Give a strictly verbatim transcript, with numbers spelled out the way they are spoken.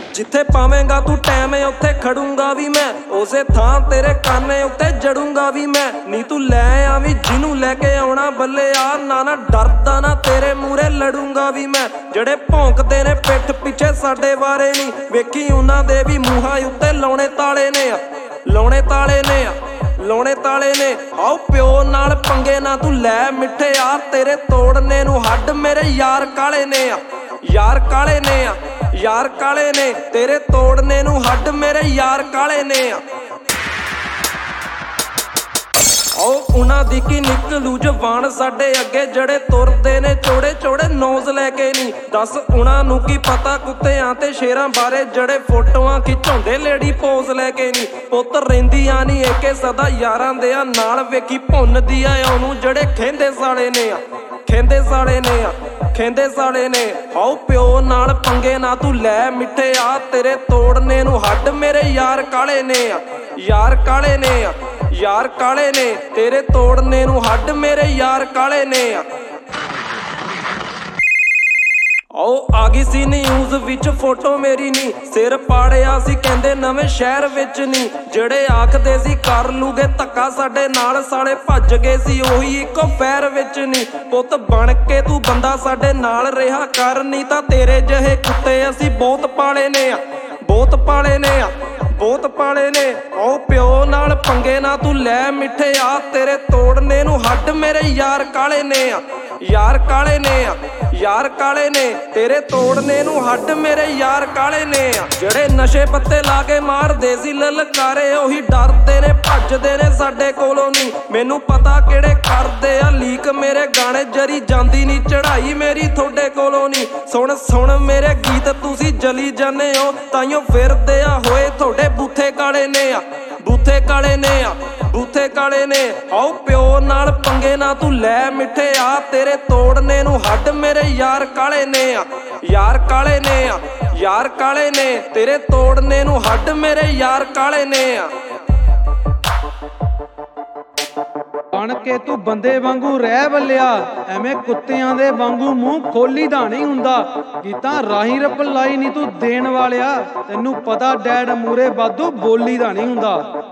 जिथे पावेंगा तू टैम उत्थे खड़ूंगा भी मैं, उसे थां तेरे काने उत्ते जड़ूंगा भी मैं। नी तू लै आवी जिनू लैके आउणा बल्ले आ, ना ना डरदा ना तेरे मूरे लड़ूंगा भी मैं। जड़े भौंकदे ने पिठ पिछे साडे बारे नी, वेखी उन्हां दे भी मूहां उत्ते लाउणे ताले ने लाउणे ताले ने लाउणे ताले ने। आओ प्यो नाल पंगे ना तू लै मिठे आ, तेरे तोड़ने नू हड्ड मेरे यार काले ने यार काले ने यार काले ने, तेरे तोड़ने नू हड्ड मेरे यार काले ने। आओ उन्हां दी की निकलू जवान साडे अगे, जड़े तुरदे ने चौड़े चौड़े नोज लैके नी। दस उन्हां नू की पता कुत्तियां ते शेरां बारे, जड़े फोटोआं खिचाउंदे लेडी पोज लैके नी। पुत्त रहिंदियां नी एके सदा यारां दे नाल, वेखी भुन्नदी आ ओनू जड़े खेंदे साले ने खेंदे साले ने खेंदे साले ने। आओ प्यो नाल पंगे ना तू लै मिठे आ, तेरे तोड़ने नू हड्ड मेरे यार काले ने यार काले ने यार काले ने, तेरे तोड़ने नू हड्ड मेरे यार काले ने। आओ आ गई सी न्यूज़ विच फोटो मेरी नी, सिर पाड़िया सी कहंदे नवें शहर विच नी। जड़े आखदे सी कर लूगे धक्का साडे नाल, साले भज गए सी ओही इको पैर विच नी। पुत्त बन के तू बंदा साडे नाल रहा कर, नी तां तेरे जहे कुत्ते असीं बहुत पाले ने बहुत पाले ने बहुत पाले ने। आओ प्यो नाल पंगे ना तू लै मिठे आ, तेरे तोड़ने नू हड्ड मेरे यार काले ने यार काले ने यार काले ने, तेरे तोड़ने नू हड्ड मेरे यार काले ने। जड़े नशे पत्ते ला के मारदे सी ललकारे, ओही डरदे ने भजदे ने साडे कोलों नी। मैनू पता किहड़े करदे आ लीक मेरे गाने, जरी जांदी नी चढ़ाई मेरी थोड़े कोलों नी। सुन सुन मेरे गीत तुसी जली जाने हो, ताइयों फिरदे आ होए थोड़े बूथे काले ने बूथे काले ने बूथे काले ने। आओ प्यो नाल पंगे ना तू लै मिठे आ, तेरे तोड़ने नू हड्ड मेरे यार काले ने यार काले ने यार काले ने, तेरे तोड़ने नू हड्ड मेरे यार काले ने। बन के तू बंदे वांगू रह बल्लिया, एवें कुत्तियां दे वांगू मूंह खोली दा नहीं हुंदा। गीतां राही रप लाई नी तू देण वालिया, तैनू पता डैड मूरे वाधू बोली दा नहीं हुंदा।